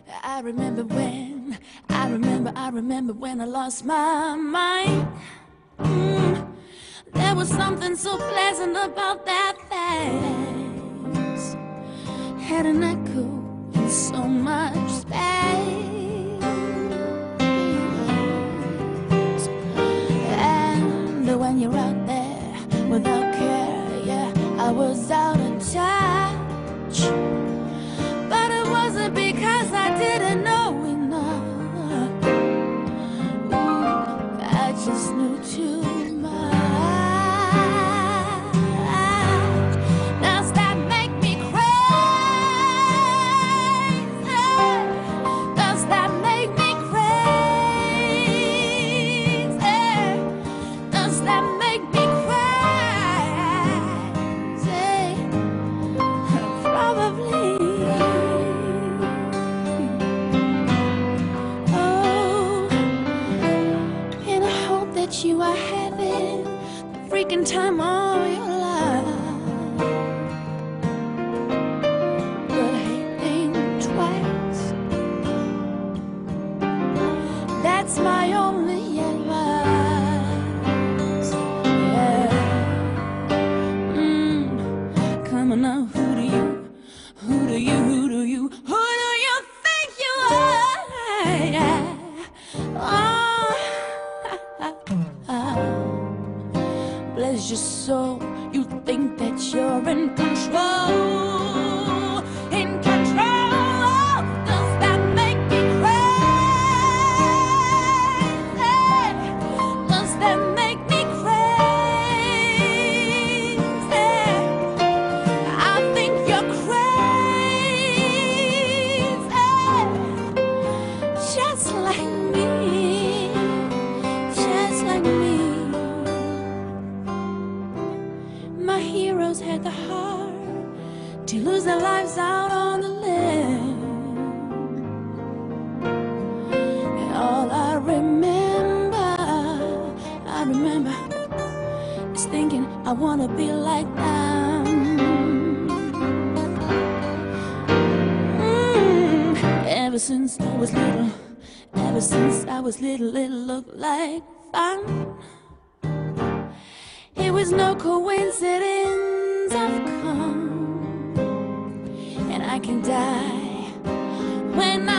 I remember when I lost my mind. There was something so pleasant about that face. Had an echo in so much space. And when you're out there without care, yeah, I was out of touch. But it wasn't because I didn't know enough. I just knew too much. Does that make me crazy? Does that make me crazy? Does that make me crazy? Probably. You are having the freaking time of your life. But hey, think twice. That's my only advice. Yeah. Come on now, who do you think you are? Yeah. Bless your soul, you think that you're in control, in control. Does that make me crazy? Does that make me crazy? I think you're crazy, just like me, just like me. My heroes had the heart to lose their lives out on the limb. And all I remember is thinking I wanna be like them. Ever since I was little, it looked like fun. It was no coincidence I've come, and I can die when I